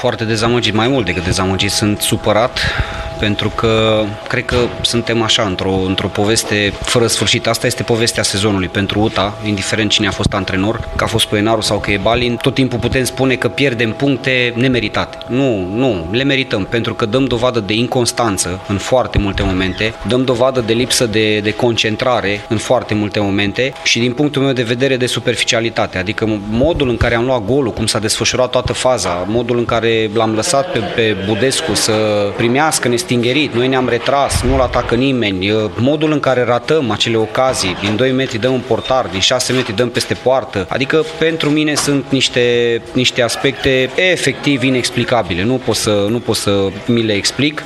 foarte dezamăgit, mai mult decât dezamăgit, sunt supărat pentru că cred că suntem așa într-o poveste fără sfârșit. Asta este povestea sezonului pentru UTA, indiferent cine a fost antrenor, că a fost Poenaru sau că e Balin. Tot timpul putem spune că pierdem puncte nemeritate. Nu, le merităm pentru că dăm dovadă de inconstanță în foarte multe momente, dăm dovadă de lipsă de concentrare în foarte multe momente și din punctul meu de vedere de superficialitate, adică modul în care am luat golul, cum s-a desfășurat toată faza, modul în care l-am lăsat pe Budescu să primească nestingerit, noi ne-am retras, nu-l atacă nimeni, modul în care ratăm acele ocazii, din 2 metri dăm în portar, din 6 metri dăm peste poartă, adică pentru mine sunt niște aspecte efectiv inexplicabile, nu pot să mi le explic.